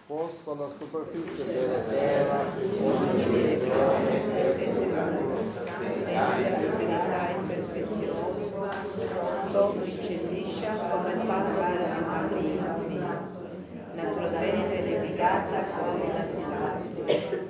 posto alla superficie della terra ogni direzione perché secondo senza severità e perfezione soffice e liscia come il palmare di Maria mia, naturalmente levigata come la vita.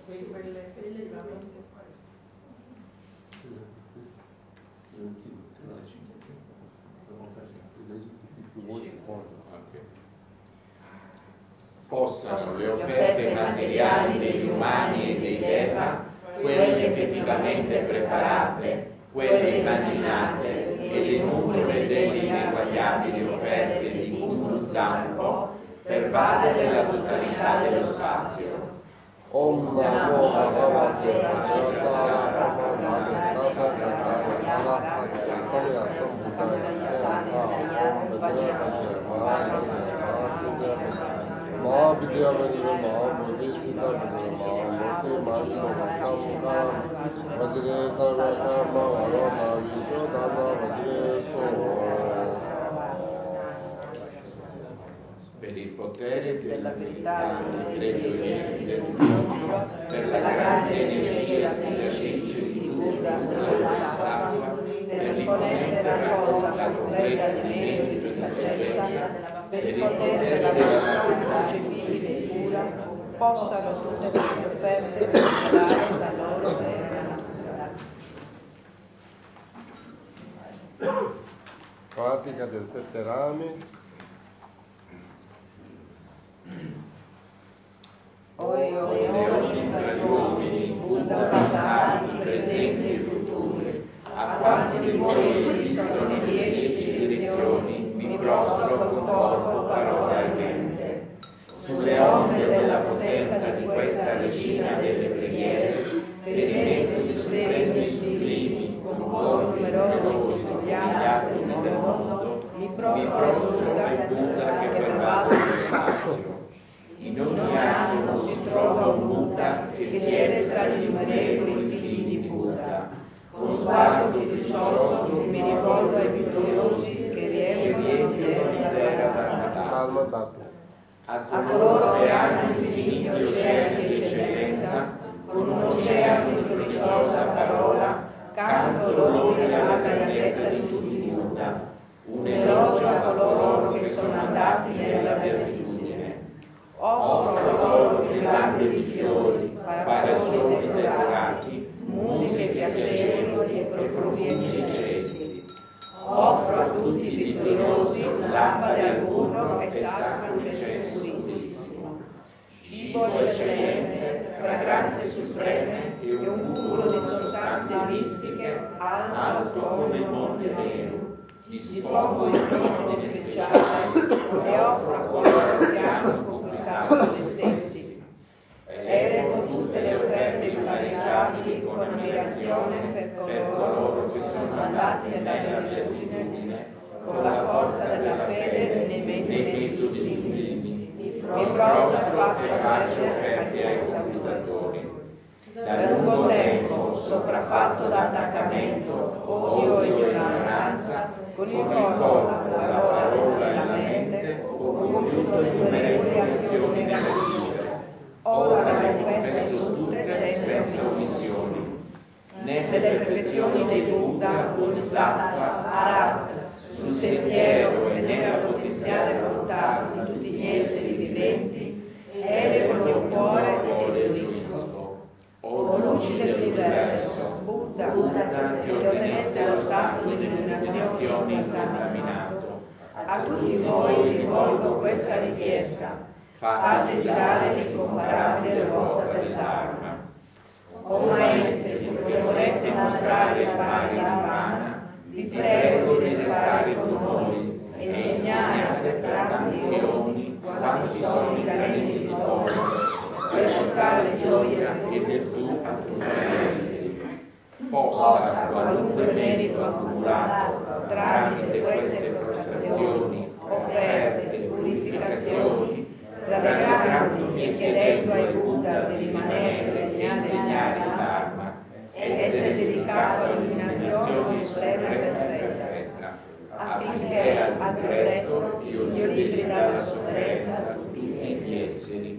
Possano le offerte materiali degli umani e dei Deva, quelle effettivamente preparate, quelle immaginate e le nuvole delle ineguagliabili offerte di Guru Zampo, pervadere la totalità dello spazio. Om Namo Bhagavate Vajrayana Brahmanaya Tata Gata Mahavidya Vedana Mahabodhishita Vedana Mahabodhi Manso Samkaram Vajre Sarvakarma Varona Vishodana Vajre So. Per il potere della verità delle tre gioielli del rifugio, per la grande energia spiratrice di Buddha Bodhisattva, per l'imponente raccolta completa di meriti di saggezza, per il potere della volontà inconcepibile e pura, possano tutte queste offerte dare la loro vera natura. Pratica del 7 rami. Oi leoni tra gli uomini, Buddha passati, presenti e futuri, a quanti di voi esistono le 10 direzioni, mi prostro con corpo, parola e mente. Sulle onde della potenza di questa regina delle preghiere, per i meriti supremi e sublimi, con cori numerosi studiati nel mondo, mi prostro al Buddha che pervade lo spazio. In ogni animo si trova un Buddha che siede tra gli innumerevoli figli di Buddha. Con sguardo fiducioso mi rivolgo ai vittoriosi che riempiono l'intera Dharma. A coloro che hanno infiniti oceani di eccellenza, con un'oceano di prodigiosa parola, canto lodi alla grandezza di tutti i Buddha. Un elogio a coloro che sono andati nella beatitudine. Offro loro guirlande di fiori, parasoli decorati, musiche piacevoli e profumi incesi. Offro a tutti i vittoriosi lampade al burro e sacro incenso purissimo. Cibo eccellente, fragranze supreme e un cumulo di sostanze mistiche alto come il Monte Meru. Dispongo in ordine speciale e offro a coloro che hanno conquistato se stessi. Elevo tutte le offerte impareggiabili con ammirazione per coloro che sono andati nella beatitudine, con la forza della fede nei metodi sublimi. Mi prostro e faccio offerte ai conquistatori. Da lungo tempo, sopraffatto da attaccamento, odio e ignoranza, con il corpo, la parola e la mente, ho compiuto innumerevoli azioni negative. Ora le confesso tutte senza omissioni. Nelle perfezioni dei Buddha, Bodhisattva, Arhat, sul sentiero e nella potenziale volontà di tutti gli esseri viventi, elevo il mio cuore e giurisco. O luci dell'universo, Buddha, che otteneste lo stato di illuminazione incontaminato, a tutti voi rivolgo questa richiesta: fate girare l'incomparabile ruota del Dharma. O maestri, che volete mostrare il mare nirvana, vi prego di restare con noi e insegnare per tanti eoni quanti sono i graniti di polvere, per portare gioia e virtù a tutti gli esseri. Possa qualunque merito accumulato tramite queste prostrazioni, offerte e purificazioni, rallegrandomi e chiedendo ai Buddha di rimanere e insegnare il Dharma, essere dedicato all'illuminazione suprema e perfetta, affinché al più presto io liberi dalla sofferenza tutti gli esseri. esseri.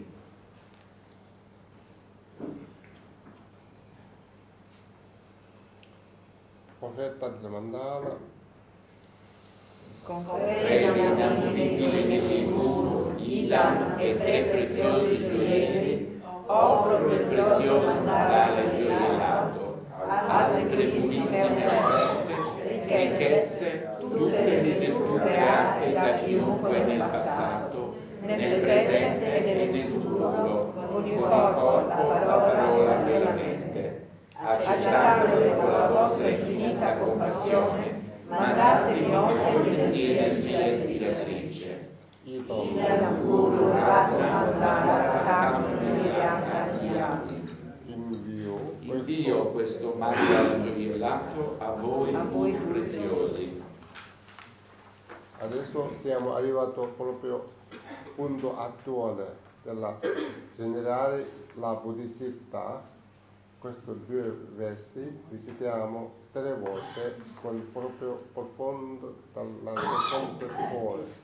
Offerta del mandala. Con fede inamovibile nel sicuro, idam e tre preziosi gioielli, offro prezioso mandale gioiellato, altre purissime offerte, ricchezze, tutte le virtù create da chiunque nel passato, nel presente e nel futuro, con il corpo, la parola e la mente. Accettatele con la vostra infinita compassione, mandatemi oltre di energia ispiratrice. Idam puro mandala Invio questo mandala gioiellato a voi più preziosi. Adesso siamo arrivati proprio al punto attuale della generare la buddhicità. Questi due versi visitiamo 3 volte con proprio profondo dalla seconda cuore.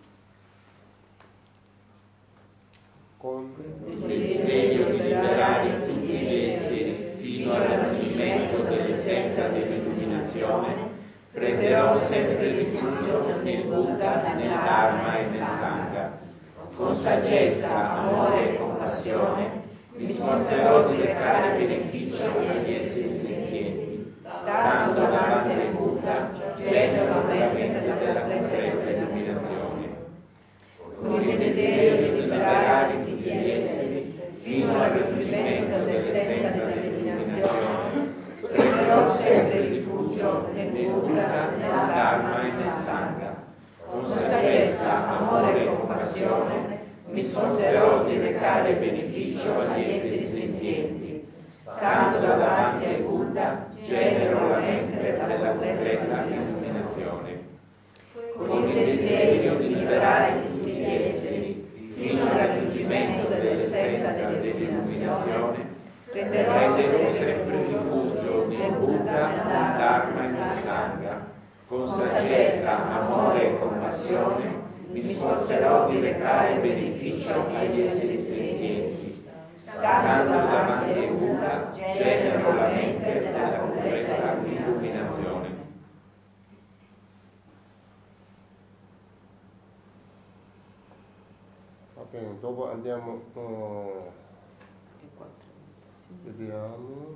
Con desiderio di liberare tutti gli esseri fino al raggiungimento dell'essenza dell'illuminazione, prenderò sempre rifugio nel Buddha, nel Dharma e nel Sangha. Con saggezza, amore e compassione mi sforzerò di recare beneficio agli esseri senzienti. Stando davanti al Buddha, genero la mente della completa illuminazione. Con il desiderio di liberare tutti gli esseri fino al raggiungimento dell'essenza dell'illuminazione, prenderò sempre rifugio nel Buddha, nel Dharma e nel Sangha. Con saggezza, amore e compassione mi sforzerò di recare beneficio agli esseri senzienti. Stando davanti al Buddha, genero la mente della completa illuminazione. Con il desiderio di liberare tutti gli esseri fino al raggiungimento dell'essenza dell'illuminazione, prenderò sempre rifugio nel Buddha, nel Dharma e nel Sangha. Con saggezza, amore e compassione mi sforzerò di recare beneficio agli esseri senzienti. Stando davanti al Buddha, genero la mente della completa illuminazione. Va bene, dopo andiamo, vediamo.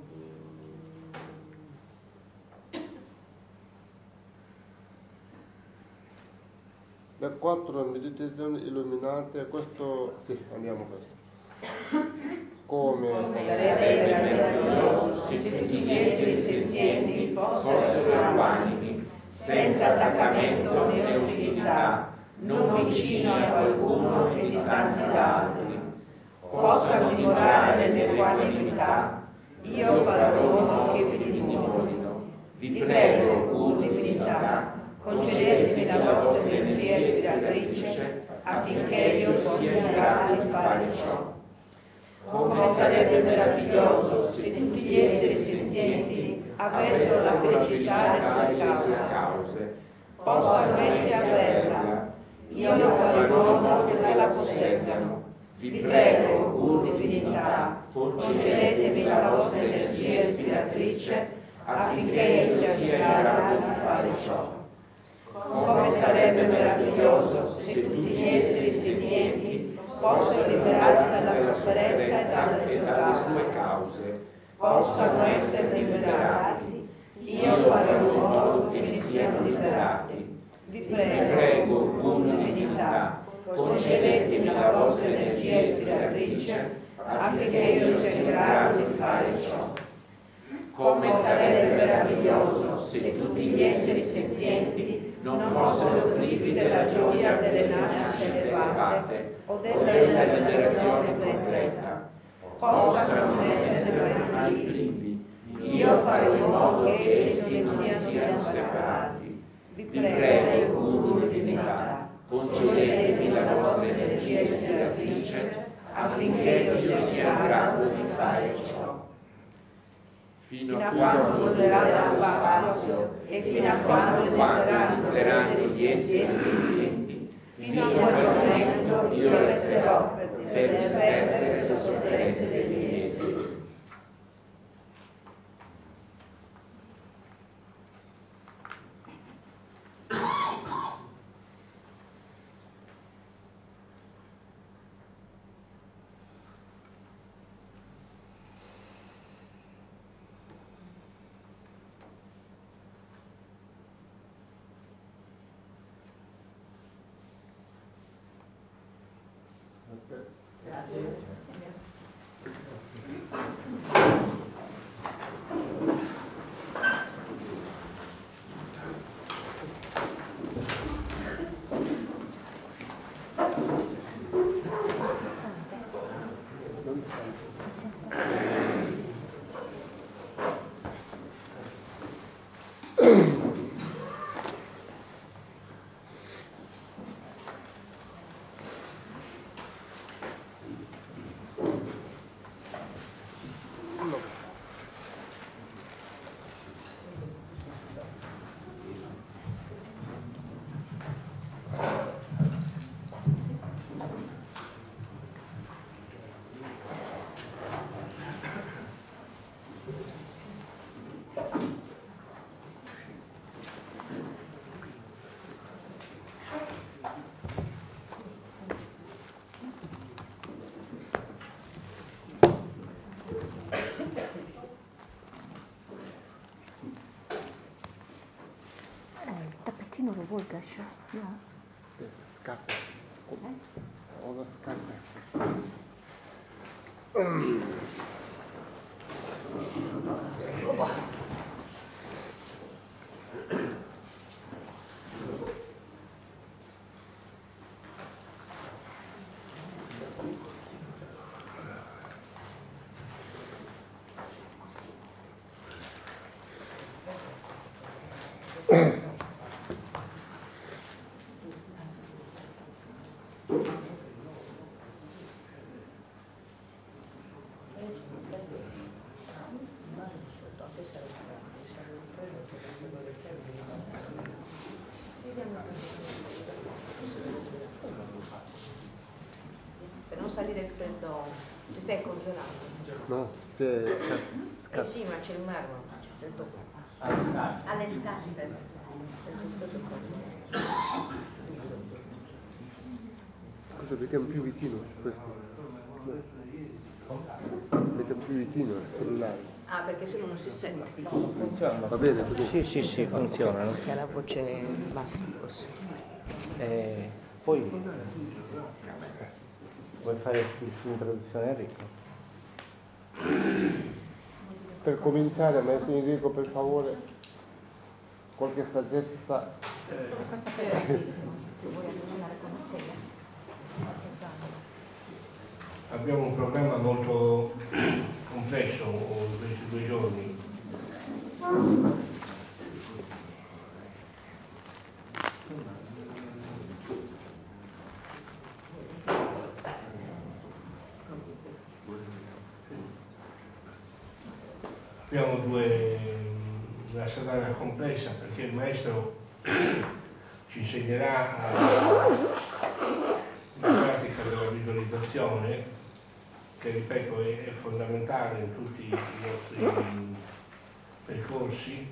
Le 4 meditazioni illuminate, questo, sì, andiamo a questo. Come Sarebbe meraviglioso se tutti gli esseri senzienti fossero equanimi, senza attaccamento né ostilità, non vicini a qualcuno e distanti da altri. Possano dimorare nell'equanimità, io farò in modo che vi dimorino. Vi prego, pur divinità, concedetemi la vostra energia ispiratrice affinché io sia in grado di fare ciò. Come sarebbe meraviglioso se tutti gli esseri senzienti avessero la felicità e le sue cause, possano essi averla, io farò in modo che la posseggano. Vi prego, pur divinità, concedetemi la vostra energia ispiratrice affinché io sia in grado di fare ciò. Come sarebbe meraviglioso se tutti gli esseri senzienti fossero liberati dalla sofferenza e dalle sue cause, possano essere liberati, io farò in modo che ne siano liberati. Vi prego, pur divinità, concedetemi la vostra energia ispiratrice affinché io sia in grado di fare ciò. Come sarebbe meraviglioso se tutti gli esseri senzienti non fossero privi della gioia delle nascite elevate o della liberazione completa. Possano non essere mai privi. Io farò in modo che essi non siano separati. Vi prego, pur divinità, concedetemi la vostra energia ispiratrice affinché io sia in grado di fare ciò. Fino a quando durerà lo spazio e fino a quando esisteranno gli esseri senzienti, Fino a quel momento io resterò per sempre le sofferenze degli esseri. Il tappetino lo vuoi Gascia? No? Scappa. Ho la scarpa. Per non salire il freddo, ti stai congelando? No, c'è scappa. Sì, ma c'è il marmo, c'è il tocco. Alle scarpe. È giusto che Scusa, mettiamo più vicino questo. Mettiamo più vicino al cellulare. Ah, perché se no non si sente. Funziona? Va bene così? Sì, funzionano. Che ha la voce bassa così. Poi vuoi fare l'introduzione Enrico? Per cominciare, maestro Enrico, per favore, qualche saggezza. Questa è bellissima. Ti vuoi aggiornare con la sega? Esatto. Abbiamo un programma molto complesso in questi 2 giorni. Abbiamo una settimana complessa perché il maestro ci insegnerà la pratica della visualizzazione, che ripeto è fondamentale in tutti i nostri percorsi.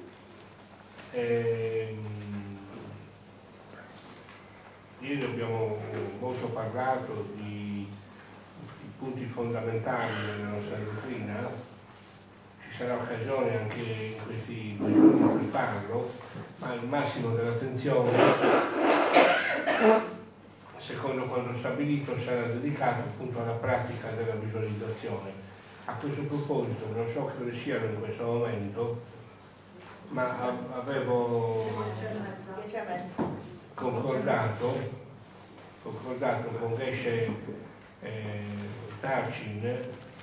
Ieri abbiamo molto parlato di punti fondamentali della nostra dottrina. Ci sarà occasione anche in questi 2 giorni di farlo, ma il massimo dell'attenzione, secondo quanto stabilito, sarà dedicato appunto alla pratica della visualizzazione. A questo proposito, non so che ore siano in questo momento, ma avevo concordato con Geshe Tarcin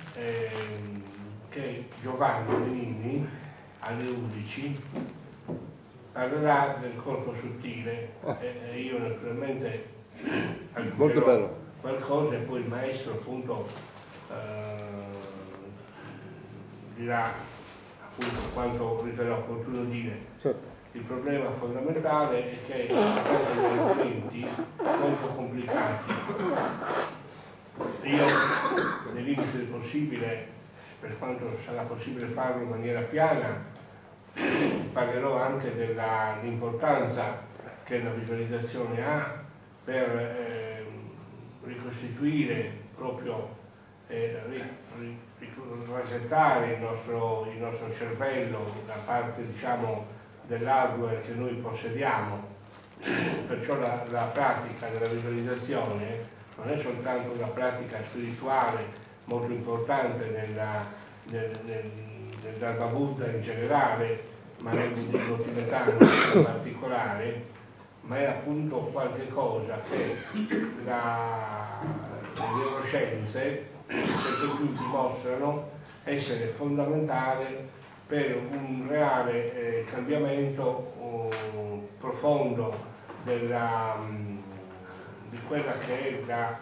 che Giovanni Benini alle 11 parlerà del corpo sottile e io naturalmente aggiungerò qualcosa e poi il maestro appunto dirà appunto quanto riterrà opportuno dire. Certo. Il problema fondamentale è che ci sono degli argomenti molto complicati. Io, nei limiti del possibile, per quanto sarà possibile farlo in maniera piana, parlerò anche dell'importanza che la visualizzazione ha per ricostituire proprio, rasettare il nostro cervello da parte, diciamo, dell'hardware che noi possediamo. Perciò la pratica della visualizzazione non è soltanto una pratica spirituale molto importante nel Dharma Buddha in generale, ma nel buddismo tibetano in particolare, ma è appunto qualche cosa che le neuroscienze sempre più dimostrano essere fondamentale per un reale cambiamento profondo di quella che è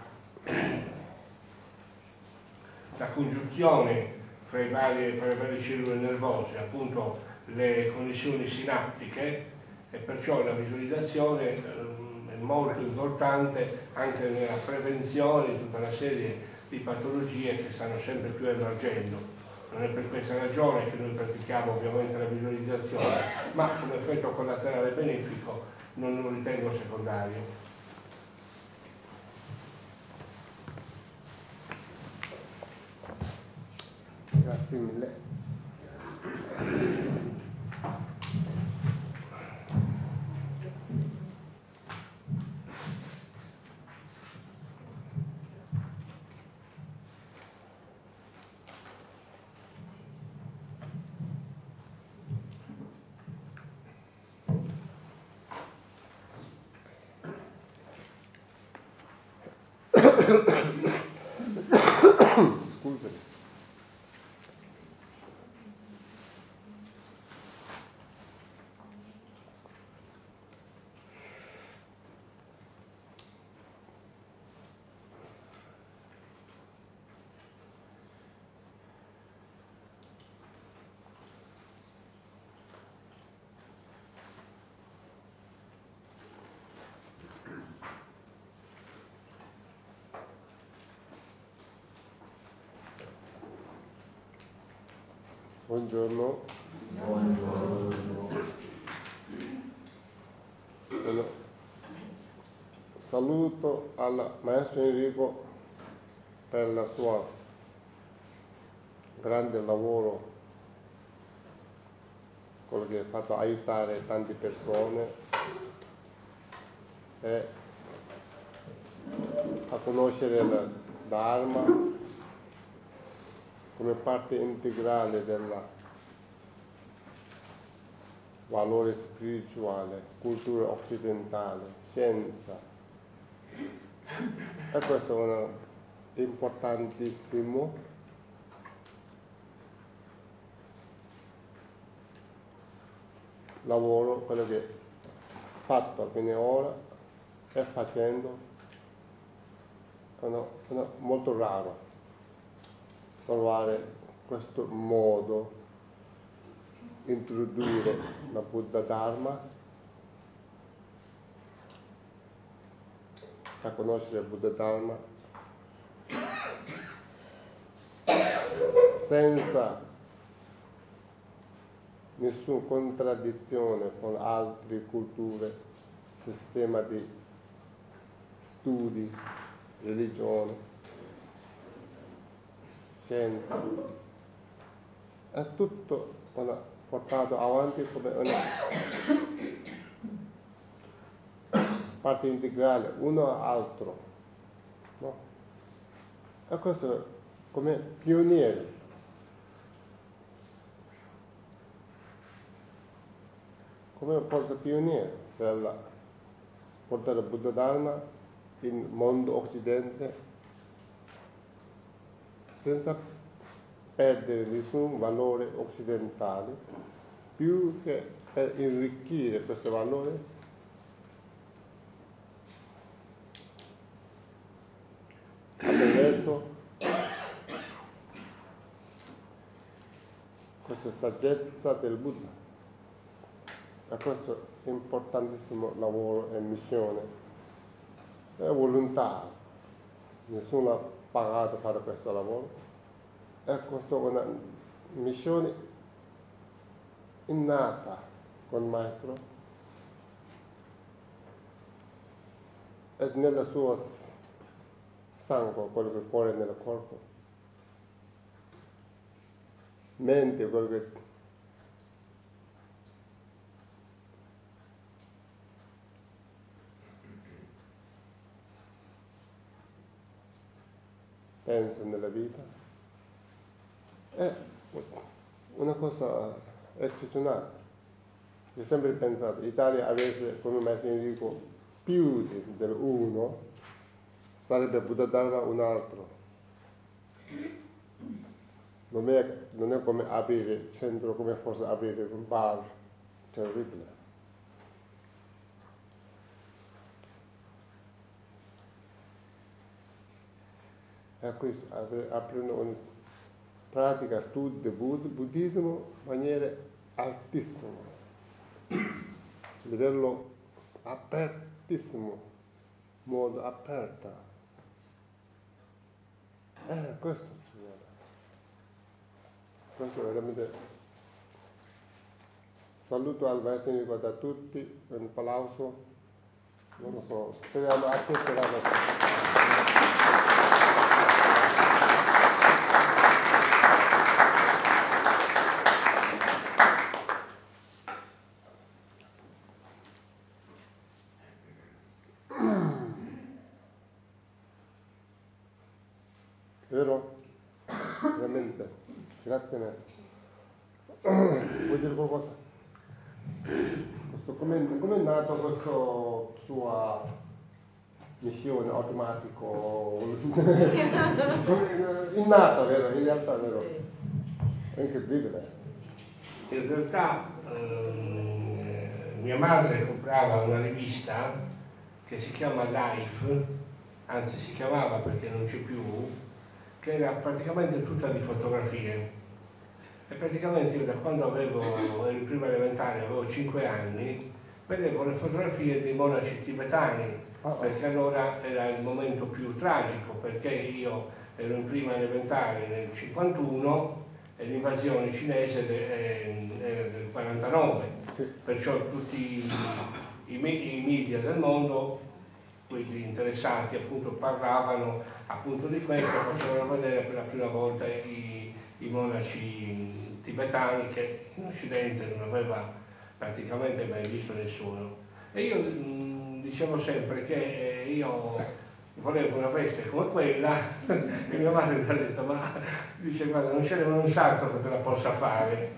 la congiunzione fra le varie cellule nervose, appunto le connessioni sinaptiche, e perciò la visualizzazione è molto importante anche nella prevenzione di tutta una serie di patologie che stanno sempre più emergendo. Non è per questa ragione che noi pratichiamo ovviamente la visualizzazione, ma come effetto collaterale benefico non lo ritengo secondario. Grazie mille. Scusami. Buongiorno. Saluto al maestro Enrico per il suo grande lavoro, quello che ha fatto aiutare tante persone e a conoscere il Dharma come parte integrale del valore spirituale, cultura occidentale, scienza. E questo è un importantissimo lavoro, quello che ho fatto fino ora e facendo, è molto raro trovare questo modo di introdurre la Buddha Dharma, a conoscere il Buddha Dharma senza nessuna contraddizione con altre culture, sistema di studi, religione, scienza. È tutto portato avanti come una parte integrale, uno all'altro, no? E questo come pionieri. Come forza pioniere per portare il Buddha Dharma in mondo occidente senza perdere nessun valore occidentale, più che per arricchire questo valore attraverso questa saggezza del Buddha. E questo è importantissimo lavoro e missione. È volontario, nessuno ha pagato per fare questo lavoro. E questa è una missione innata con il maestro e nel suo sangue, quello che corre nel corpo, mente, quello che pensa nella vita, è una cosa eccezionale. Io ho sempre pensato, l'Italia avesse, come maestro Enrico, più dell'uno, sarebbe potuto darla un altro. Non è come aprire centro, come forse aprire un bar, terribile. E questo, aprire una pratica, studio del buddismo in maniera altissima. Livello apertissimo, modo aperta. Questo ci vuole. Questo è veramente. Saluto al maestro Enrico da tutti, un applauso. Non lo so, speriamo accetterà. Vero? Veramente. Grazie mille. Vuoi dire qualcosa? Come è nato questa sua missione automatico? Innata, vero? In realtà, vero? È incredibile. In realtà mia madre comprava una rivista che si chiama Life, anzi si chiamava perché non c'è più, che era praticamente tutta di fotografie. E praticamente io da quando ero in prima elementare, avevo 5 anni, vedevo le fotografie dei monaci tibetani, perché allora era il momento più tragico, perché io ero in prima elementare nel 51 e l'invasione cinese era del 49, perciò tutti i media del mondo, quelli interessati appunto, parlavano appunto di questo, facevano vedere per la prima volta i monaci tibetani che in Occidente non aveva praticamente mai visto nessuno. E io dicevo sempre che io volevo una veste come quella e mia madre mi ha detto, ma dice guarda non ce n'è un sarto che te la possa fare.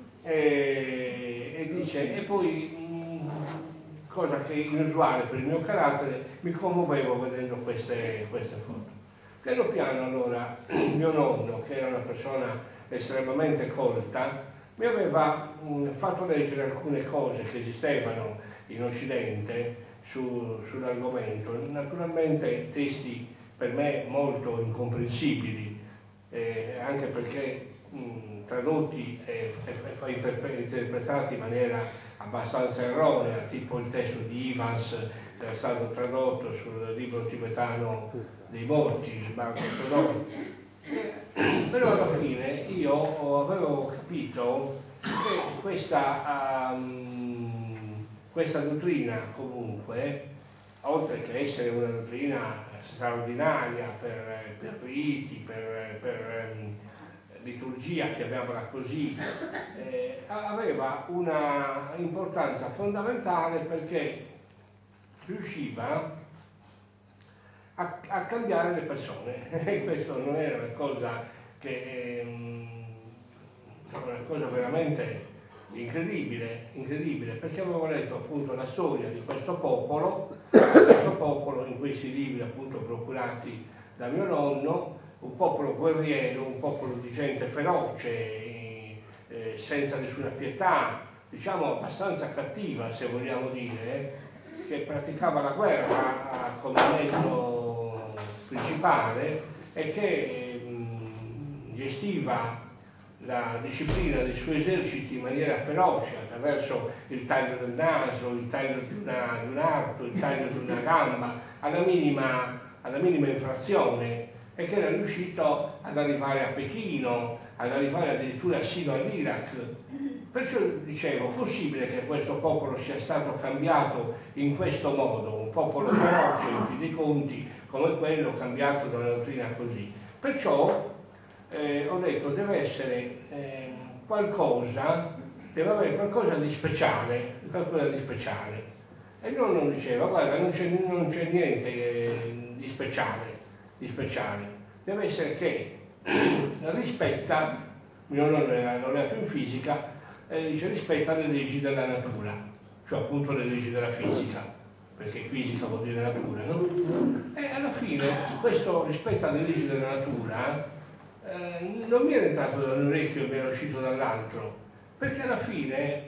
E dice, e poi cosa che è inusuale per il mio carattere, mi commuovevo vedendo queste foto. Piano piano allora mio nonno, che era una persona estremamente colta, mi aveva fatto leggere alcune cose che esistevano in Occidente sull'argomento, naturalmente testi per me molto incomprensibili, anche perché tradotti e interpretati in maniera abbastanza erronea, tipo il testo di Evans che era stato tradotto sul libro tibetano dei morti, Sbarco Sonoro. Però alla fine io avevo capito che questa dottrina comunque, oltre che essere una dottrina straordinaria per riti, per liturgia, chiamiamola così, aveva una importanza fondamentale perché riusciva a cambiare le persone. E questo non era una cosa che una cosa veramente incredibile, perché avevo letto appunto la storia di questo popolo in questi libri appunto procurati da mio nonno, un popolo guerriero, un popolo di gente feroce, senza nessuna pietà, diciamo abbastanza cattiva se vogliamo dire, che praticava la guerra come mezzo principale e che gestiva la disciplina dei suoi eserciti in maniera feroce, attraverso il taglio del naso, il taglio di un arto, il taglio di una gamba, alla minima infrazione, e che era riuscito ad arrivare a Pechino, ad arrivare addirittura sino all'Iraq. Perciò dicevo, possibile che questo popolo sia stato cambiato in questo modo, un popolo feroce in fin dei conti come quello cambiato da una dottrina così. Perciò ho detto deve essere deve avere qualcosa di speciale, E non diceva, guarda, non c'è niente di speciale. Deve essere che rispetta, mio nonno era laureato in fisica, dice rispetta le leggi della natura, cioè appunto le leggi della fisica, perché fisica vuol dire natura, no? E alla fine questo rispetto alle leggi della natura non mi era entrato da un orecchio e mi era uscito dall'altro, perché alla fine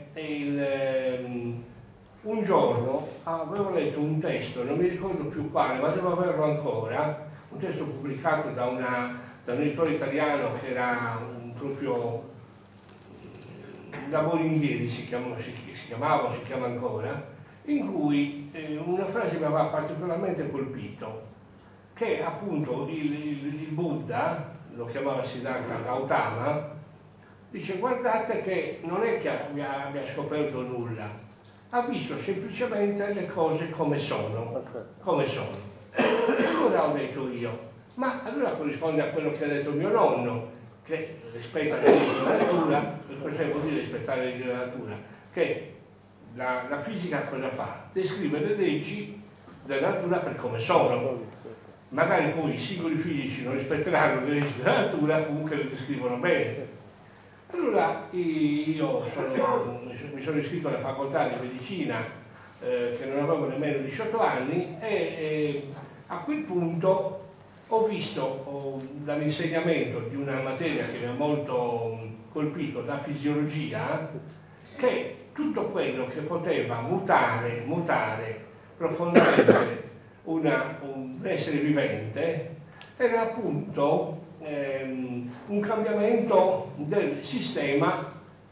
un giorno avevo letto un testo, non mi ricordo più quale, ma devo averlo ancora, un testo pubblicato da un editore italiano che era proprio da Bolinghieri si chiamava o si chiama ancora, in cui una frase mi aveva particolarmente colpito, che appunto il Buddha, lo chiamava Siddhartha Gautama, dice guardate che non è che abbia scoperto nulla, ha visto semplicemente le cose come sono. Allora ho detto io, ma allora corrisponde a quello che ha detto mio nonno, che rispetta le leggi della natura. Cosa vuol dire rispettare le leggi della natura? Che la fisica cosa fa? Descrive le leggi della natura per come sono. Magari poi i singoli fisici non rispetteranno le leggi della natura, comunque le descrivono bene. Allora io mi sono iscritto alla facoltà di medicina, che non avevo nemmeno 18 anni, e a quel punto ho visto dall'insegnamento di una materia che mi ha molto colpito, la fisiologia, che tutto quello che poteva mutare profondamente un essere vivente era appunto un cambiamento del sistema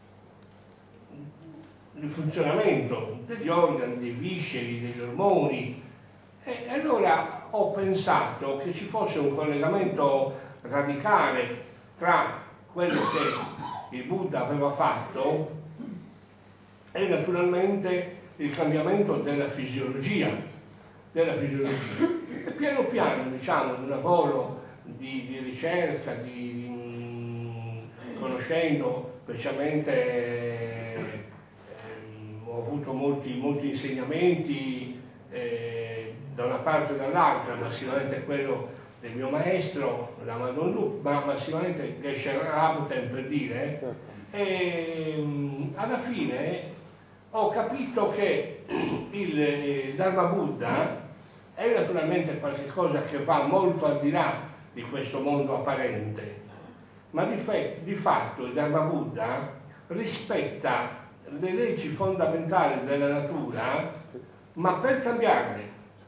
di funzionamento degli organi, dei visceri, degli ormoni. E allora ho pensato che ci fosse un collegamento radicale tra quello che il Buddha aveva fatto e naturalmente il cambiamento della fisiologia. E piano piano, diciamo, in un lavoro di ricerca, conoscendo specialmente, ho avuto molti insegnamenti da una parte e dall'altra, massimamente quello del mio maestro, la Madonna Lup, ma massimamente Geshe Rabten, per dire, e alla fine ho capito che il Dharma Buddha è naturalmente qualcosa che va molto al di là di questo mondo apparente, ma di fatto il Dharma Buddha rispetta le leggi fondamentali della natura, ma per cambiarle,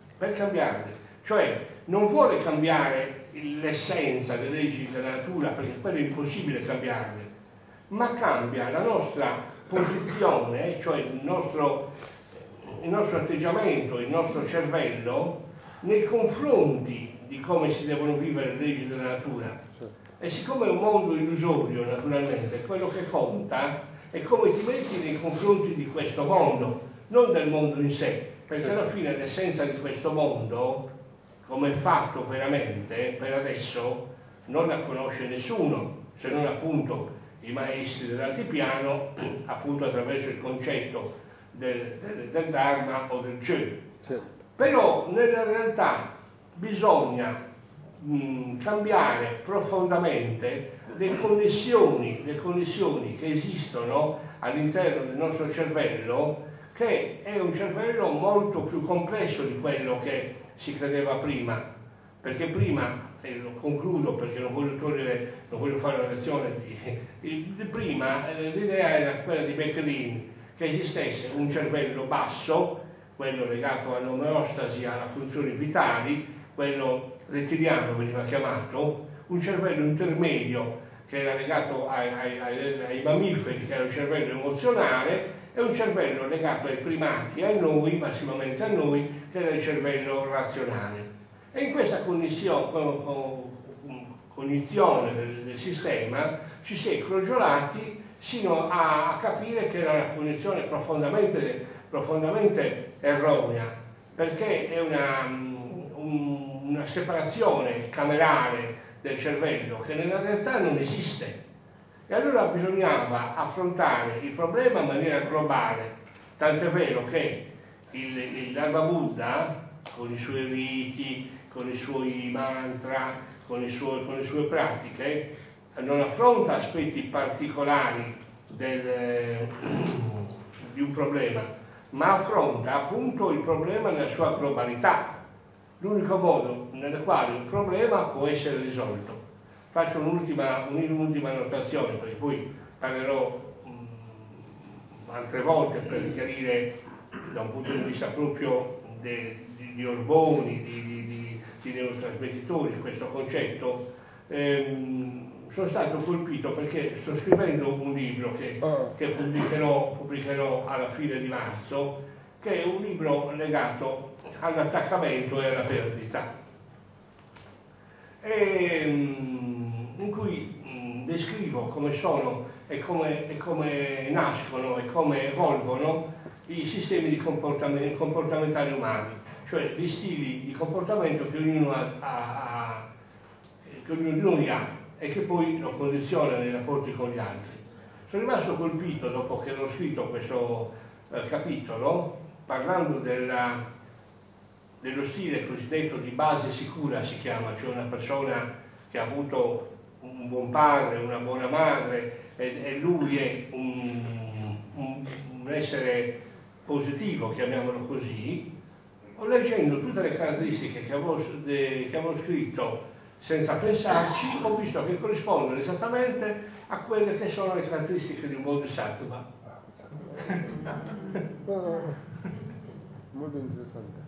cioè non vuole cambiare l'essenza delle leggi della natura, perché quello è impossibile cambiarle, ma cambia la nostra posizione, cioè il nostro atteggiamento, il nostro cervello nei confronti di come si devono vivere le leggi della natura. E siccome è un mondo illusorio, naturalmente, quello che conta è come ti metti nei confronti di questo mondo, non del mondo in sé, perché alla fine l'essenza di questo mondo, come è fatto veramente, per adesso, non la conosce nessuno, se non appunto i maestri dell'altipiano, appunto attraverso il concetto del Dharma o del Chö. Però nella realtà bisogna cambiare profondamente le connessioni che esistono all'interno del nostro cervello, che è un cervello molto più complesso di quello che si credeva prima, perché prima, e lo concludo perché non voglio fare una lezione di prima, l'idea era quella di Becquerel, che esistesse un cervello basso, quello legato all'omeostasi, alle funzioni vitali, quello rettiliano veniva chiamato, un cervello intermedio che era legato ai mammiferi, che era il cervello emozionale, e un cervello legato ai primati, a noi, massimamente a noi, che era il cervello razionale. E in questa cognizione del sistema ci si è crogiolati sino a capire che era una cognizione profondamente erronea, perché è una separazione camerale del cervello che nella realtà non esiste. E allora bisognava affrontare il problema in maniera globale, tant'è vero che il Dharma Buddha, con i suoi riti, con i suoi mantra, con le sue pratiche, non affronta aspetti particolari di un problema, ma affronta appunto il problema nella sua globalità, l'unico modo nel quale un problema può essere risolto. Faccio un'ultima notazione, perché poi parlerò altre volte per chiarire da un punto di vista proprio di ormoni, di neurotrasmettitori questo concetto. Sono stato colpito perché sto scrivendo un libro che pubblicherò alla fine di marzo, che è un libro legato all'attaccamento e alla perdita, in cui descrivo come sono e come nascono e come evolvono i sistemi comportamentali umani, cioè gli stili di comportamento che ognuno che ognuno di noi ha e che poi lo condiziona nei rapporti con gli altri. Sono rimasto colpito dopo che ho scritto questo capitolo, parlando dello stile cosiddetto di base sicura, si chiama, cioè una persona che ha avuto un buon padre, una buona madre, e lui è un essere positivo, chiamiamolo così. Leggendo tutte le caratteristiche che avevo scritto senza pensarci, ho visto che corrispondono esattamente a quelle che sono le caratteristiche di un bodhisattva. Molto interessante.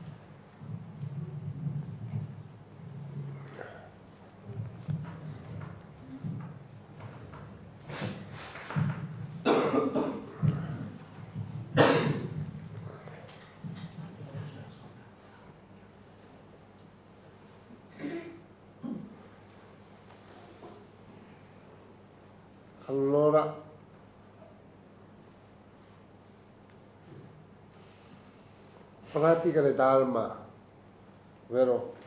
Allora, pratica del Dharma, vero?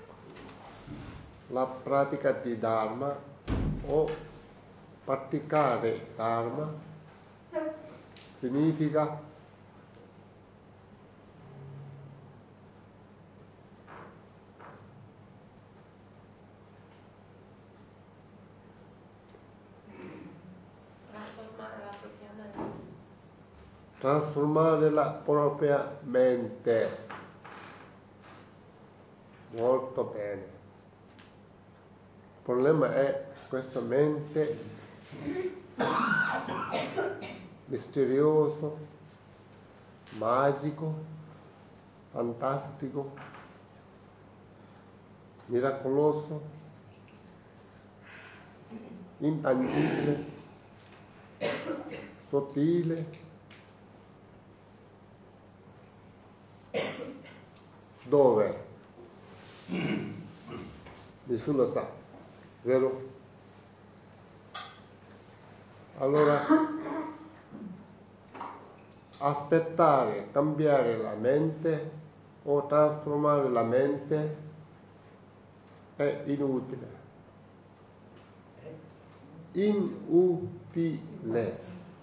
La pratica di Dharma o praticare Dharma significa trasformare la propria mente. Molto bene. Il problema è questa mente misterioso, magico, fantastico, miracoloso, intangibile, sottile. Dove? Nessuno sa, vero? Allora, aspettare, cambiare la mente o trasformare la mente è inutile. Inutile.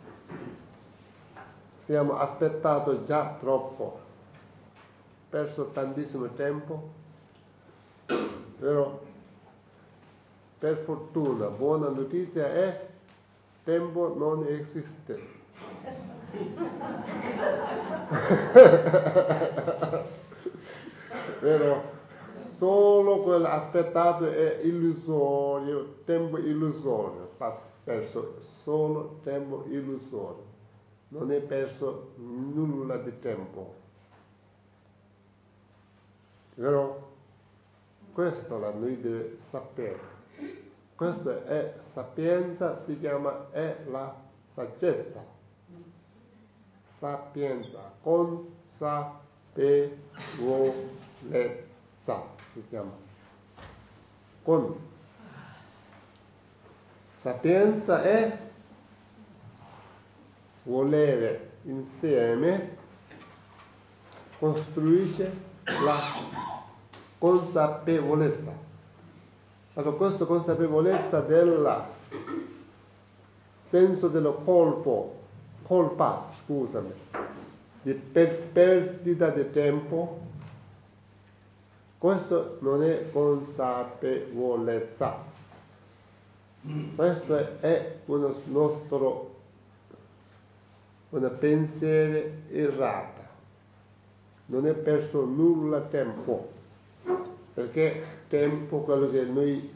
Siamo aspettato già troppo, perso tantissimo tempo, però per fortuna, buona notizia è tempo non esiste. Vero? Solo quello aspettato è illusorio, tempo illusorio, perso solo tempo illusorio, non è perso nulla di tempo. Vero? Questo la noi deve sapere. Questa è sapienza, si chiama è la saggezza. Sapienza, consapevolezza si chiama. Con. Sapienza è volere insieme, costruisce la consapevolezza. Allora, questa consapevolezza del senso dello colpa, scusami, di perdita di tempo, questo non è consapevolezza. Questo è un pensiero errato. Non è perso nulla tempo, perché tempo, quello che noi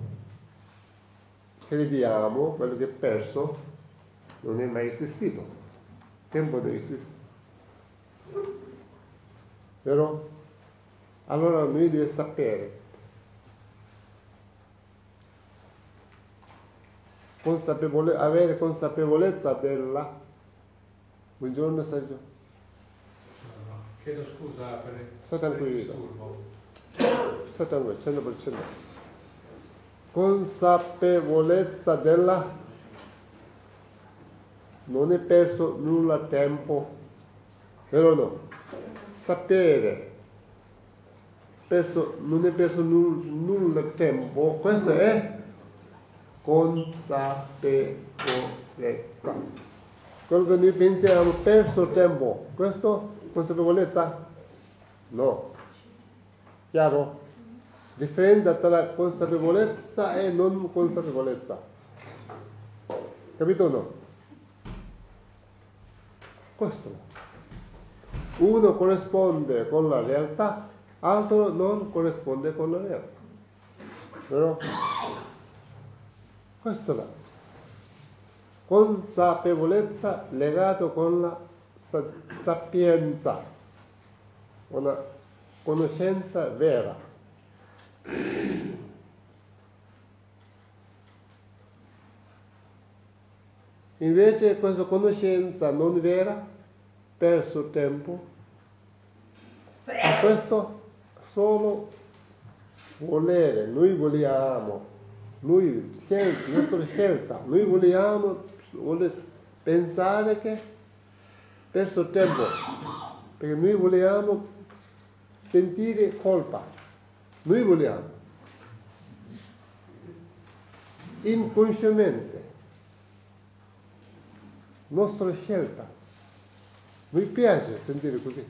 crediamo, quello che è perso, non è mai esistito. Tempo non esiste. Vero? Allora noi dobbiamo sapere. Avere consapevolezza della. Buongiorno Sergio. Chiedo scusa per tranquillo. il disturbo. Sta tranquillo, 100%. Consapevolezza della. Non è perso nulla tempo. Vero o no? Sapere. Non è perso nulla tempo. Questo è consapevolezza. Quello che noi pensiamo perso tempo, questo consapevolezza? No. Chiaro? Differenza tra consapevolezza e non consapevolezza. Capito o no? Questo. Uno corrisponde con la realtà, altro non corrisponde con la realtà. Vero? Questo è la consapevolezza legato con la sapienza, una conoscenza vera. Invece questa conoscenza non vera, perso tempo, questo solo volere, noi vogliamo. Nostra scelta, noi vogliamo pensare che perso tempo, perché noi vogliamo sentire colpa, noi vogliamo, inconsciamente, nostra scelta, mi piace sentire così,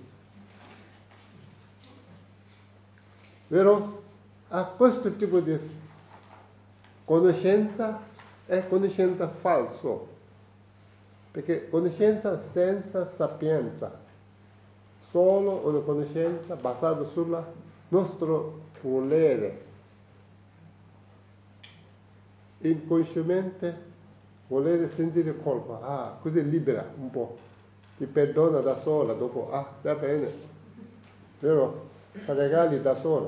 vero? A questo tipo di conoscenza è conoscenza falso, perché conoscenza senza sapienza, solo una conoscenza basata sul nostro volere, inconsciamente volere sentire colpa, così libera un po', ti perdona da sola, dopo, va bene, vero? Fa regali da sola,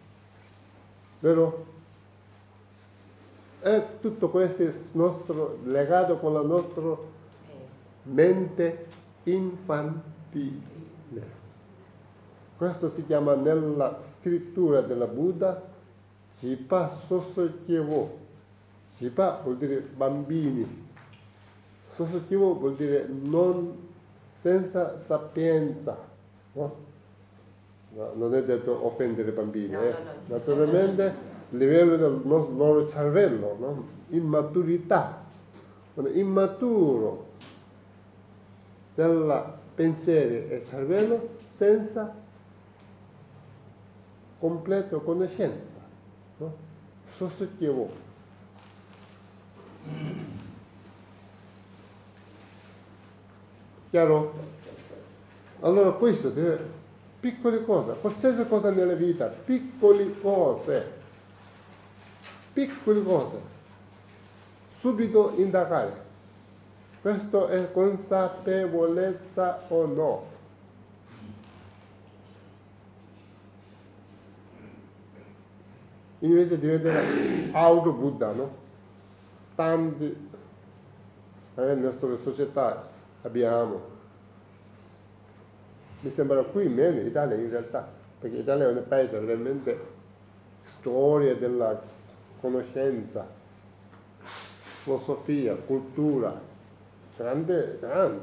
vero? E tutto questo è legato con la nostra mente infantile. Questo si chiama nella scrittura della Buddha Jipa Sosokyevo. Jipa vuol dire bambini. Sosokyevo vuol dire senza sapienza. No? No, non è detto offendere bambini. No. Naturalmente il livello del loro cervello, no? Immaturità, immaturo del pensiero e cervello senza completa conoscenza, no? Sosokyevo. Chiaro? Allora questo piccole cose, qualsiasi cosa nella vita, piccole cose, subito indagare. Questo è consapevolezza o no? invece diventerà auto-Buddha, no? Tanti nella nostra società abbiamo. Mi sembra qui meno in Italia in realtà, perché l'Italia è un paese veramente storia della conoscenza, filosofia, cultura, grande,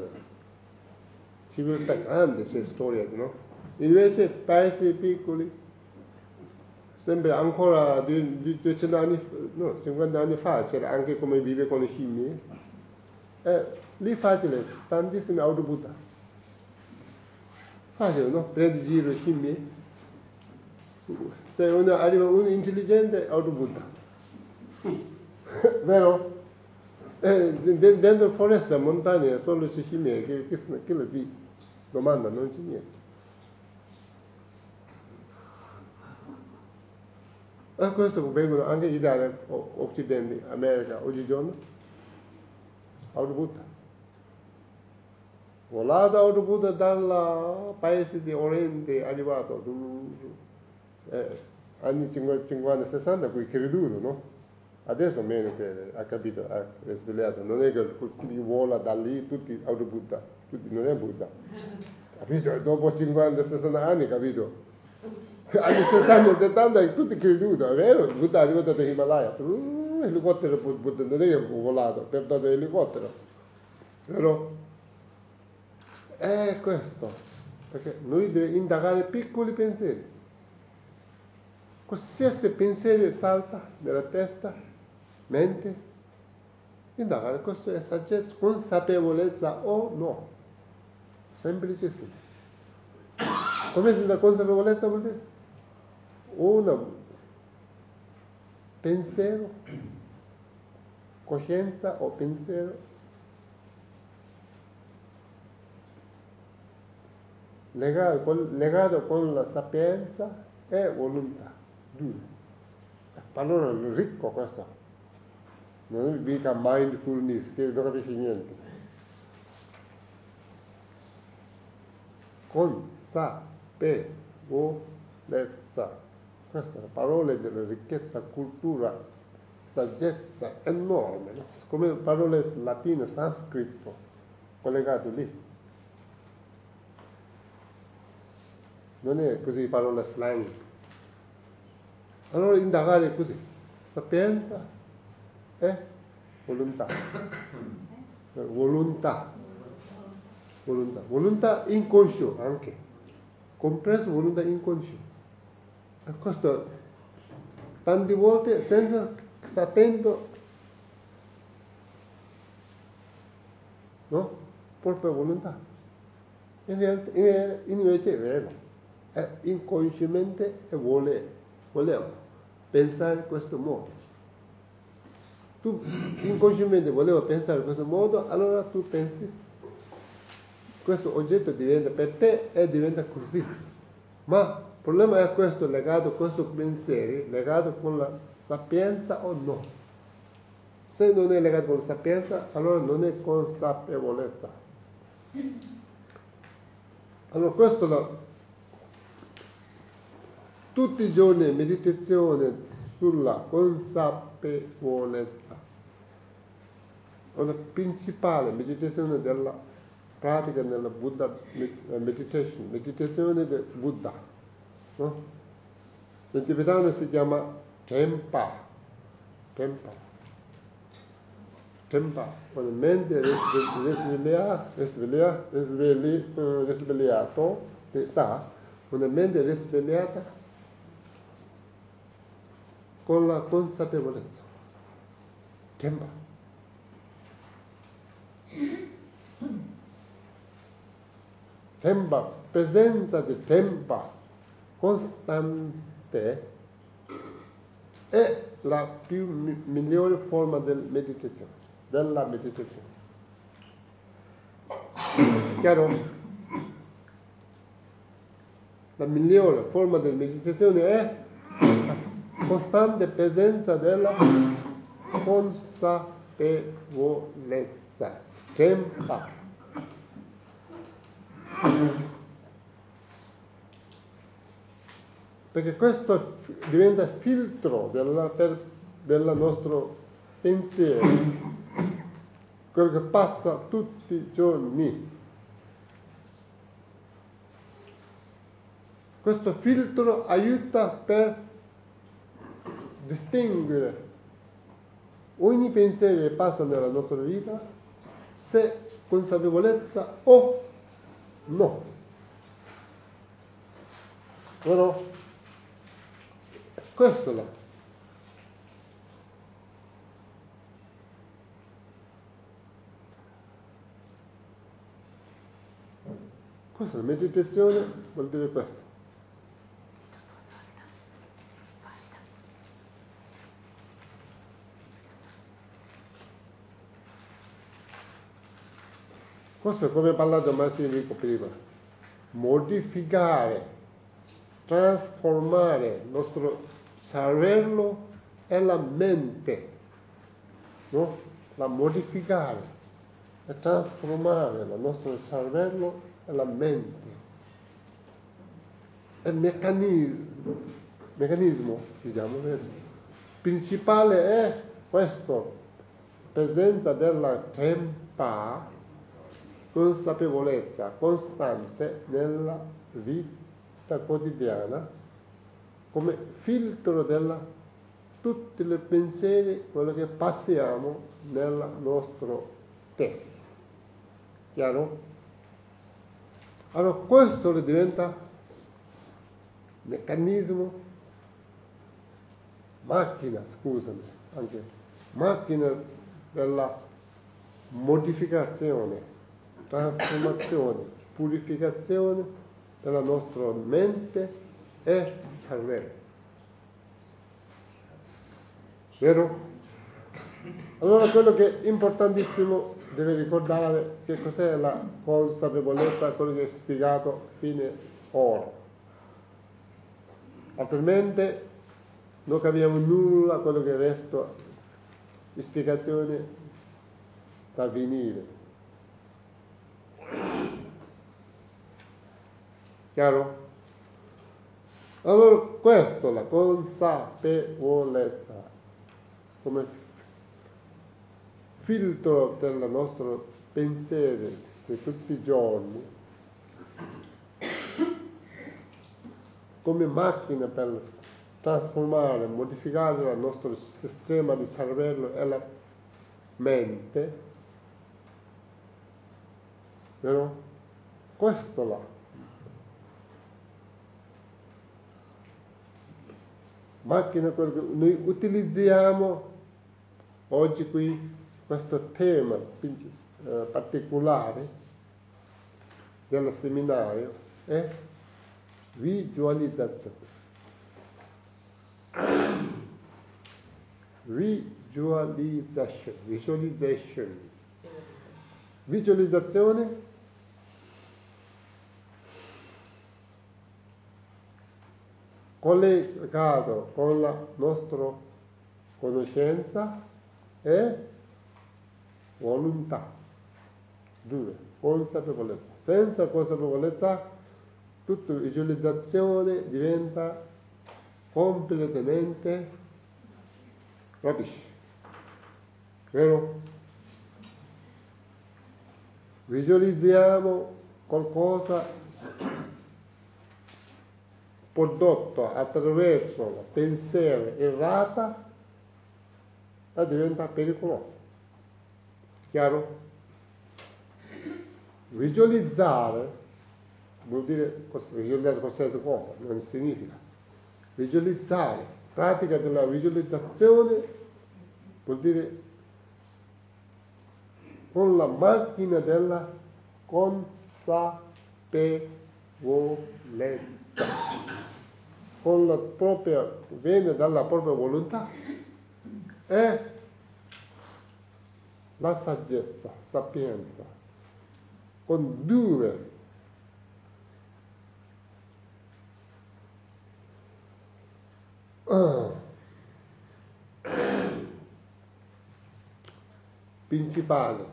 civiltà grande, c'è storia, no? Invece paesi piccoli, sembra ancora 200 anni, no, 50 anni fa c'era anche come vive con le scimmie. Lì facile, tantissimi autobuddha. Facile, no? Prendi giro le scimmie. Se arriva uno intelligente, autobuddha. Vero? Dentro foresta, montagna, solo c'è scimmie, che le di domanda, non c'è niente. E questo vengono anche in Italia, Occidente, America, oggigiorno, autobuddha. Volato autobuddha dal paese di Oriente è arrivato, anni 50, 60, qui creduto, no? Adesso meno che ha capito, ha svegliato, non è che chi vola da lì, tutti autobuddha, non è Buddha. Capito? Dopo 50, 60 anni, capito? Anni 60, 70, tutti creduto, è vero? Buddha è arrivato dall'Himalaya, elicottero Buddha, non è che ho volato, perdono l'elicottero. Vero? È questo, perché noi dobbiamo indagare piccoli pensieri. Qualsiasi pensiero salta nella testa, mente, indagare, questo è saggezza, consapevolezza o no. Semplice sì. Come si dà consapevolezza vuol dire? Un pensiero, coscienza o pensiero legato con la sapienza e volontà. Due. Allora è ricco questo. Non è mica mindfulness, che non capisci niente. Consapevolezza. Queste sono parole della ricchezza, cultura, saggezza enorme, no? Come parole latine, sanscrito, collegato lì. Non è così parole slang. Allora indagare così, sapienza e volontà. Volontà inconscio anche, compreso volontà inconscio. E questo tante volte senza sapendo, no? Propria volontà. Invece è vero. Inconsciamente volevo pensare in questo modo. Tu inconsciamente volevo pensare in questo modo, allora tu pensi, questo oggetto diventa per te e diventa così. Ma il problema è questo legato a questo pensiero, legato con la sapienza o no. Se non è legato con la sapienza, allora non è consapevolezza. Allora questo tutti i giorni meditazione sulla consapevolezza. Una principale meditazione della pratica nella Buddha meditation, meditazione del Buddha. No? In tibetano si chiama Tempa. Quando mente risvegliato, una mente risvegliata con la consapevolezza. Tempa. Tempa, presenza di tempa costante è la più migliore forma della meditazione. Chiaro? La migliore forma della meditazione è la costante presenza della consapevolezza. Tempa. perché questo diventa filtro del nostro pensiero, quello che passa tutti i giorni. Questo filtro aiuta per distinguere ogni pensiero che passa nella nostra vita, se consapevolezza o no. Però questo è questa meditazione vuol dire questo. Questo è come ha parlato Maestro Enrico prima. Modificare, trasformare il nostro cervello e la mente. No? La modificare e trasformare il nostro cervello e la mente. Il meccanismo diciamo, principale è questo, presenza della tempa, consapevolezza costante nella vita quotidiana come filtro della tutti i pensieri, quello che passiamo nel nostro testo. Chiaro? Allora questo diventa meccanismo, macchina della modificazione, trasformazione, purificazione della nostra mente e cervello. Vero? Allora quello che è importantissimo deve ricordare che cos'è la consapevolezza, quello che è spiegato fine ora. Altrimenti non capiamo nulla quello che resta di spiegazione da venire. Chiaro? Allora questo, la consapevolezza, come filtro del nostro pensiero di tutti i giorni, come macchina per trasformare, modificare il nostro sistema di cervello e la mente, vero? Questo là. Macchina quello che noi utilizziamo oggi qui, questo tema particolare del seminario è visualizzazione. Visualizzazione collegato con la nostra conoscenza e volontà. 2. Consapevolezza. Senza consapevolezza tutta visualizzazione diventa completamente rubbish. Vero? Visualizziamo qualcosa prodotto attraverso il pensiero errato e diventa pericoloso. Chiaro? Visualizzare vuol dire visualizzare qualsiasi cosa, non significa. Visualizzare, pratica della visualizzazione vuol dire con la macchina della consapevolezza, con la propria, viene dalla propria volontà e la saggezza, sapienza, con 2 principali.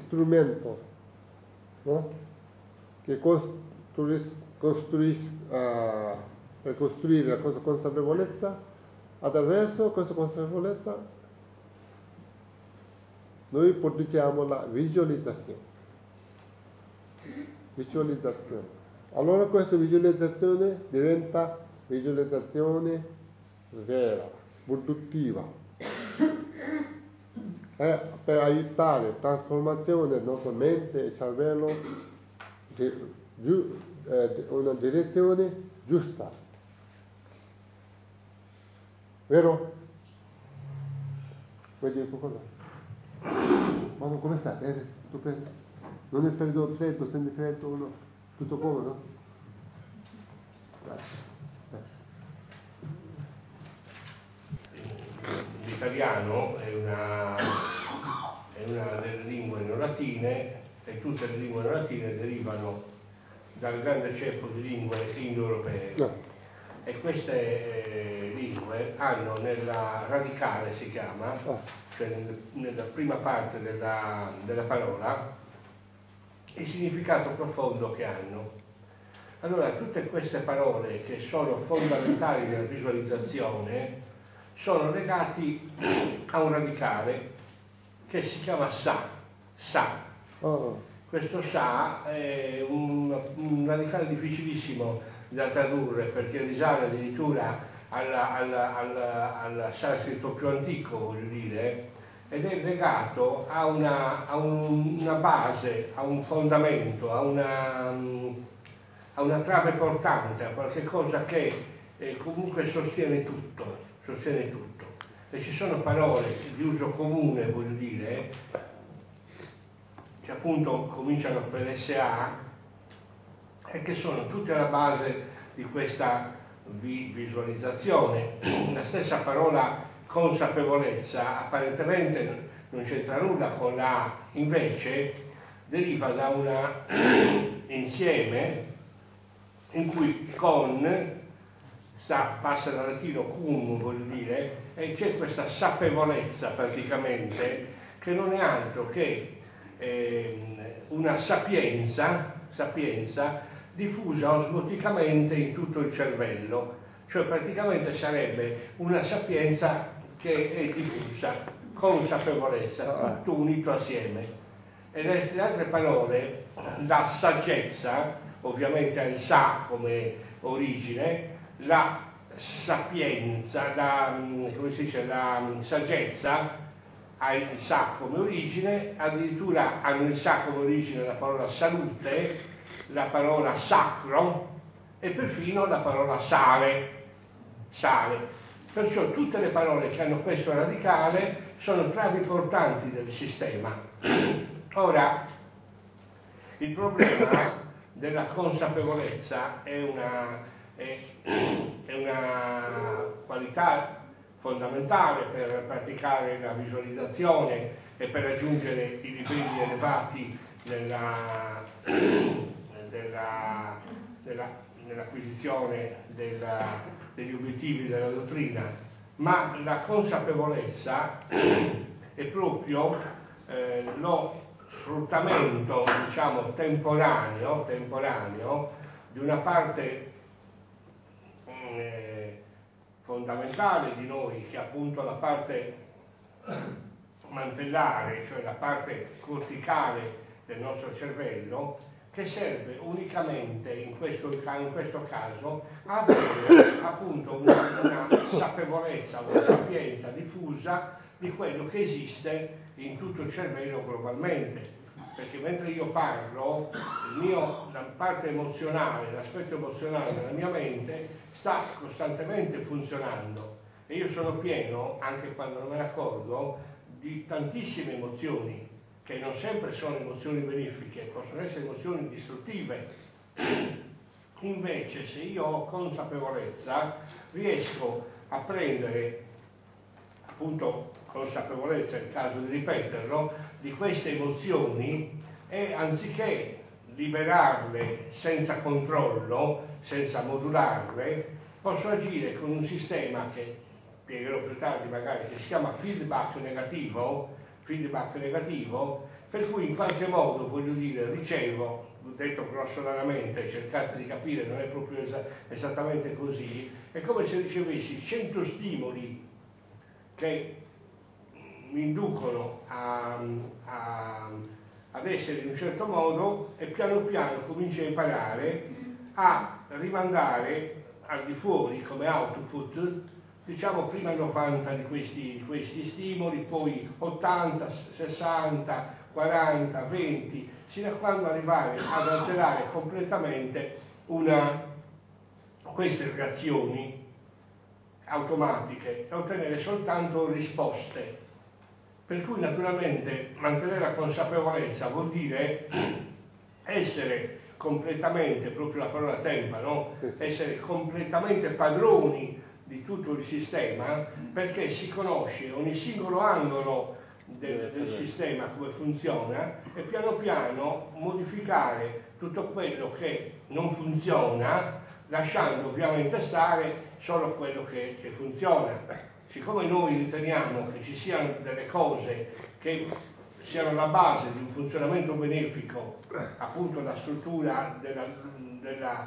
strumento, no? Che per costruire la consapevolezza. Attraverso questa consapevolezza noi produciamo la visualizzazione. Allora questa visualizzazione diventa visualizzazione vera, produttiva, per aiutare la trasformazione della nostra mente e cervello una direzione giusta. Vero? Vuoi dire qualcosa? Mamma, come stai? Tutto bene? Non è freddo, semifreddo, no? Tutto comodo? Grazie. L'italiano è una delle lingue neolatine e tutte le lingue neolatine derivano dal grande ceppo di lingue indoeuropee. No. E queste lingue hanno nella radicale, si chiama, cioè nella prima parte della parola, il significato profondo che hanno. Allora, tutte queste parole che sono fondamentali nella visualizzazione sono legati a un radicale che si chiama sa. Questo sa è un radicale difficilissimo da tradurre perché risale addirittura al sanscrito più antico, voglio dire, ed è legato a una base, a un fondamento, a una trave portante, a qualche cosa che comunque sostiene tutto. E ci sono parole di uso comune, voglio dire, che appunto cominciano per SA e che sono tutte alla base di questa visualizzazione. La stessa parola consapevolezza apparentemente non c'entra nulla con la, invece deriva da un insieme in cui con passa dal latino cum, voglio dire, e c'è questa sapevolezza praticamente che non è altro che una sapienza diffusa osmoticamente in tutto il cervello, cioè praticamente sarebbe una sapienza che è diffusa, consapevolezza, tutto unito assieme. E le altre parole, la saggezza, ovviamente ha il sa come origine, la sapienza, come si dice, la saggezza ha il sa come origine, addirittura hanno il sa come origine la parola salute, la parola sacro e perfino la parola sale. Perciò tutte le parole che hanno questo radicale sono travi portanti del sistema. Ora, il problema della consapevolezza è una qualità fondamentale per praticare la visualizzazione e per raggiungere i livelli elevati nell'acquisizione degli obiettivi della dottrina, ma la consapevolezza è proprio lo sfruttamento, diciamo, temporaneo di una parte fondamentale di noi, che è appunto la parte mantellare, cioè la parte corticale del nostro cervello, che serve unicamente in questo caso ad avere appunto una sapevolezza, una sapienza diffusa di quello che esiste in tutto il cervello globalmente. Perché mentre io parlo, la parte emozionale, l'aspetto emozionale della mia mente sta costantemente funzionando e io sono pieno, anche quando non me ne accorgo, di tantissime emozioni, che non sempre sono emozioni benefiche, possono essere emozioni distruttive. Invece, se io ho consapevolezza, riesco a prendere, appunto, consapevolezza, è il caso di ripeterlo, di queste emozioni e anziché liberarle senza controllo, senza modularle, posso agire con un sistema che spiegherò più tardi magari, che si chiama feedback negativo, Per cui in qualche modo, voglio dire, ricevo, detto grossolanamente, cercate di capire, non è proprio esattamente così, è come se ricevessi 100 stimoli che mi inducono ad essere in un certo modo e piano piano comincio a imparare a rimandare al di fuori come output, diciamo prima 90 di questi stimoli, poi 80, 60, 40, 20, sino a quando arrivare ad alterare completamente queste reazioni automatiche e ottenere soltanto risposte. Per cui naturalmente mantenere la consapevolezza vuol dire essere completamente, proprio la parola tempa, no? Essere completamente padroni di tutto il sistema, perché si conosce ogni singolo angolo del sistema come funziona e piano piano modificare tutto quello che non funziona, lasciando ovviamente stare solo quello che funziona. Siccome noi riteniamo che ci siano delle cose che siano la base di un funzionamento benefico, appunto la struttura della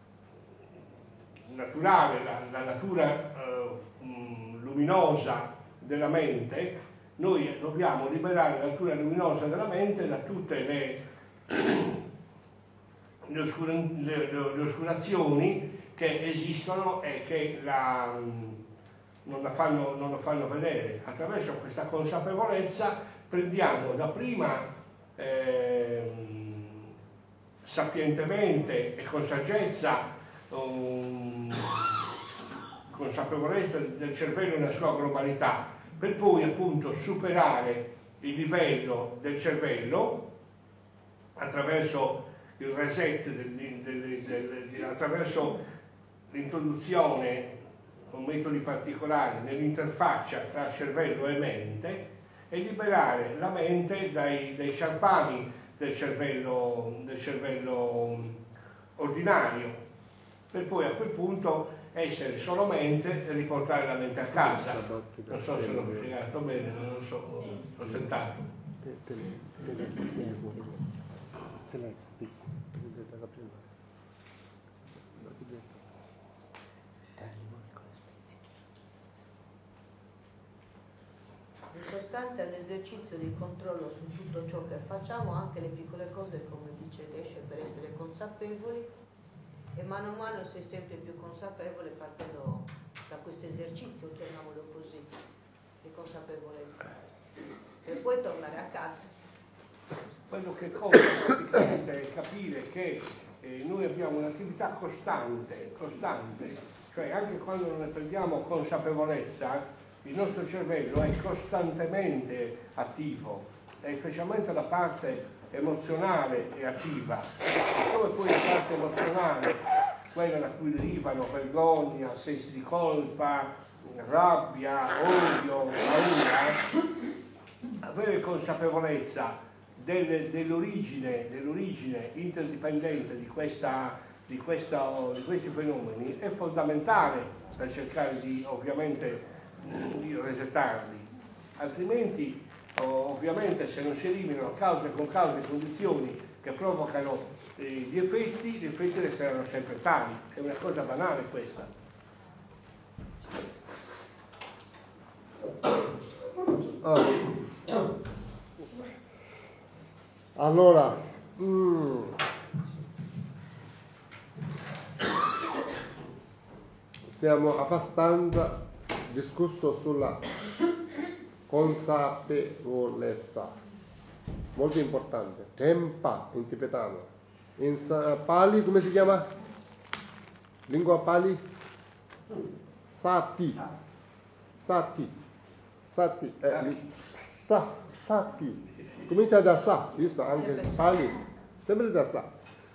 naturale, la natura luminosa della mente, noi dobbiamo liberare la natura luminosa della mente da tutte le oscurazioni che esistono e che non la fanno vedere. Attraverso questa consapevolezza prendiamo dapprima sapientemente e con saggezza consapevolezza del cervello nella sua globalità, per poi appunto superare il livello del cervello attraverso il reset, attraverso l'introduzione con metodi particolari nell'interfaccia tra cervello e mente e liberare la mente dai sciarpami del cervello ordinario, per poi a quel punto essere solo mente e riportare la mente a casa. Non so se l'ho spiegato bene, non lo so, l'ho sentato. In sostanza è un esercizio di controllo su tutto ciò che facciamo, anche le piccole cose, come dice Geshe, per essere consapevoli, e mano a mano sei sempre più consapevole partendo da questo esercizio, chiamiamolo così, di consapevolezza, per poi tornare a casa. Quello che conta praticamente è capire che noi abbiamo un'attività costante, cioè anche quando non ne prendiamo consapevolezza, il nostro cervello è costantemente attivo, e specialmente la parte emozionale è attiva, come poi la parte emozionale, quella da cui derivano vergogna, sensi di colpa, rabbia, odio, paura, avere consapevolezza dell'origine interdipendente di questi fenomeni è fondamentale per cercare ovviamente di resettarli, altrimenti ovviamente se non si eliminano cause e condizioni che provocano gli effetti resteranno sempre tali. È una cosa banale questa. Allora, siamo abbastanza discusso sulla consapevolezza, molto importante. Tempa in tibetano. In Pali come si chiama? Lingua Pali? Sati. Sati. Comincia da sa, visto? Anche il Pali. Sempre da sa.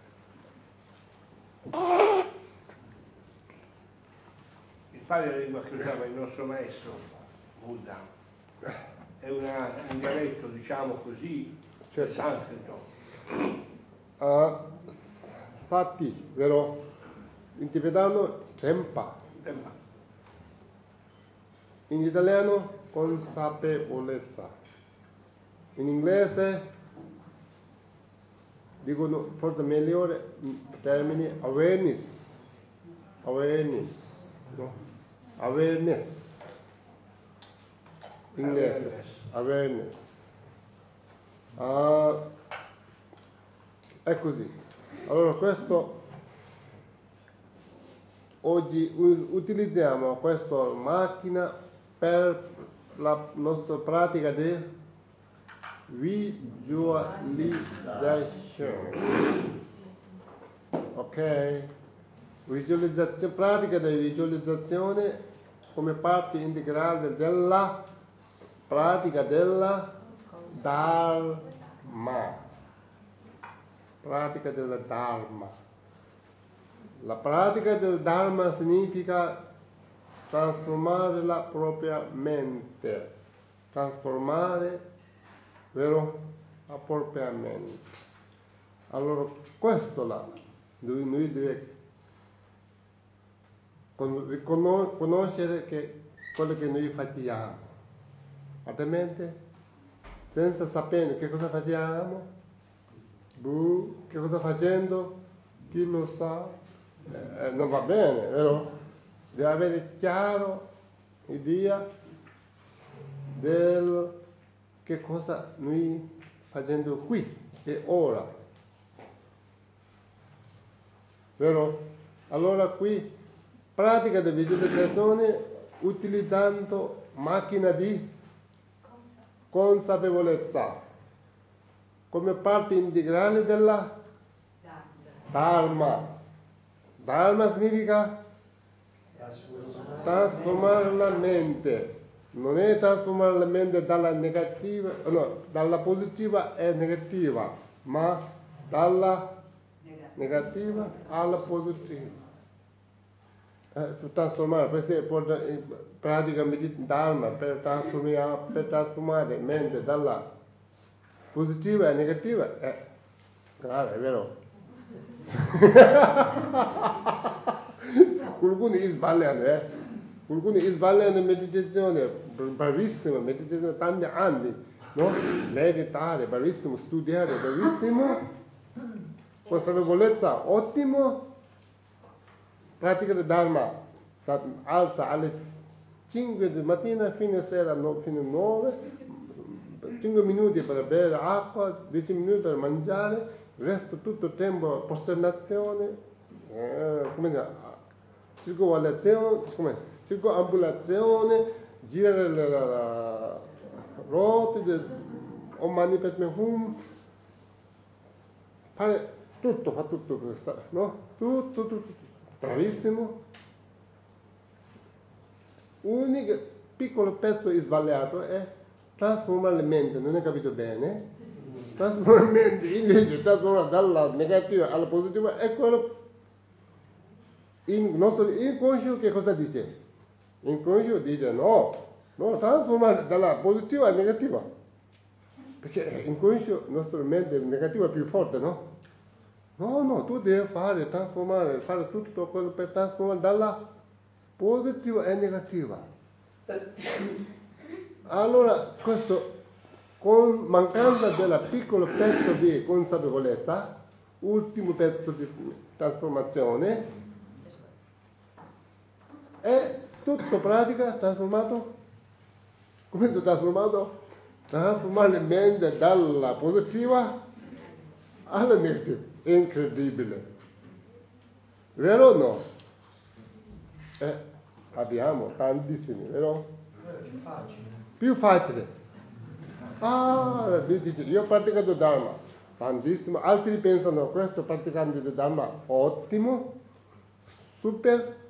Il Pali è la lingua che usava il nostro maestro Buddha, è un dialetto, diciamo così, del sanscrito. Sati, vero? In tibetano tempa. In italiano consapevolezza. In inglese dicono forse migliore termine awareness, no? Awareness, inglese, awareness. È così. Allora questo, oggi utilizziamo questa macchina per la nostra pratica di visualizzazione. Ok? Visualizzazione, pratica di visualizzazione come parte integrale della pratica della Dharma. Pratica del Dharma. La pratica del Dharma significa trasformare la propria mente, trasformare, vero? La propria mente. Allora questo là, noi dobbiamo conoscere che quello che noi facciamo, altrimenti senza sapere che cosa facciamo, che cosa facendo, chi lo sa, non va bene, vero? Deve avere chiaro idea del che cosa noi facendo qui e ora, vero? Allora qui pratica di visualizzazione utilizzando macchina di consapevolezza come parte integrale della Dharma. Dharma significa trasformare la mente. Non è trasformare la mente dalla negativa, no, dalla positiva e negativa, ma dalla negativa alla positiva. Trasformare, per esempio, pratica Dharma per trasformare la mente dalla positiva e negativa è grave, è vero? Qualcuno sbagliano, Qualcuno sbagliano meditazione, bravissimo, meditazione tanti anni, no? Meditare, bravissimo, studiare, bravissimo, consapevolezza, ottimo, pratica del Dharma, alza alle 5 di mattina fino a sera, fino a 9, 5 minuti per bere acqua, 10 minuti per mangiare, il resto tutto il tempo posternazione, circoambulazione, girare la ruota, Om Mani Padme Hum, fa tutto, no? Tutto, bravissimo. Unico piccolo pezzo sbagliato è trasformare la mente, non hai capito bene? Trasformare la mente, invece trasformare dalla negativa alla positiva, è quello. Il nostro inconscio che cosa dice? L'inconscio dice no, trasformare dalla positiva alla negativa. Perché l'inconscio, la nostra mente negativa è più forte, no? No, tu devi fare tutto quello per trasformare dalla positiva e negativa. Allora, questo, con mancanza del piccolo pezzo di consapevolezza, ultimo pezzo di trasformazione, è tutto pratica trasformato. Come si è trasformato? Trasformare la mente dalla positiva alla negativa. Incredibile. Vero o no? Abbiamo tantissimi, vero? Più facile. Dice, io ho praticato Dharma, tantissimo. Altri pensano, questo praticante di Dharma, ottimo, super,